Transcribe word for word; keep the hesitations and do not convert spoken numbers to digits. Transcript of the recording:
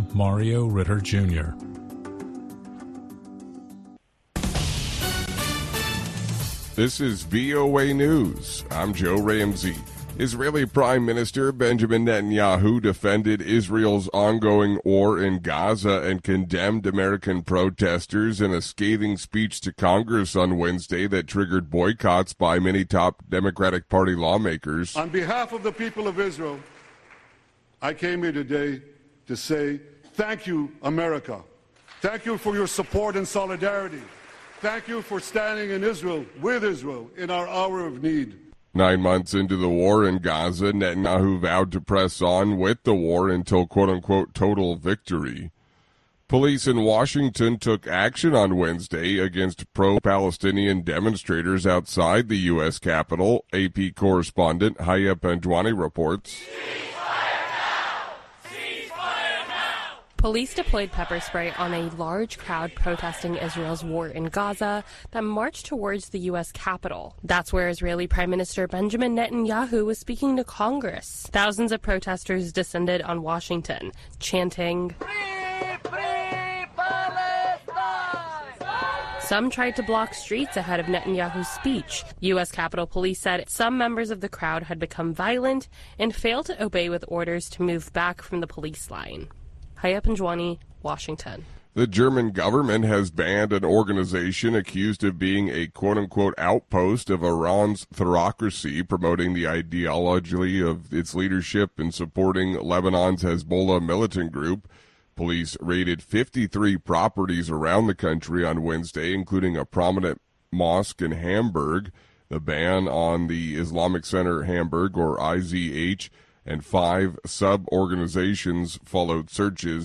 I'm Mario Ritter Junior This is V O A News. I'm Joe Ramsey. Israeli Prime Minister Benjamin Netanyahu defended Israel's ongoing war in Gaza and condemned American protesters in a scathing speech to Congress on Wednesday that triggered boycotts by many top Democratic Party lawmakers. On behalf of the people of Israel, I came here today to say thank you, America. Thank you for your support and solidarity. Thank you for standing in Israel, with Israel, in our hour of need. Nine months into the war in Gaza, Netanyahu vowed to press on with the war until quote-unquote total victory. Police in Washington took action on Wednesday against pro-Palestinian demonstrators outside the U S Capitol. A P correspondent Haya Panjwani reports. Police deployed pepper spray on a large crowd protesting Israel's war in Gaza that marched towards the U S Capitol. That's where Israeli Prime Minister Benjamin Netanyahu was speaking to Congress. Thousands of protesters descended on Washington, chanting, "Free, free Palestine!" Some tried to block streets ahead of Netanyahu's speech. U S Capitol Police said some members of the crowd had become violent and failed to obey with orders to move back from the police line. Haya Panjwani, Washington. The German government has banned an organization accused of being a quote-unquote outpost of Iran's theocracy, promoting the ideology of its leadership and supporting Lebanon's Hezbollah militant group. Police raided fifty-three properties around the country on Wednesday, including a prominent mosque in Hamburg. The ban on the Islamic Center Hamburg, or I Z H, and five sub-organizations followed searches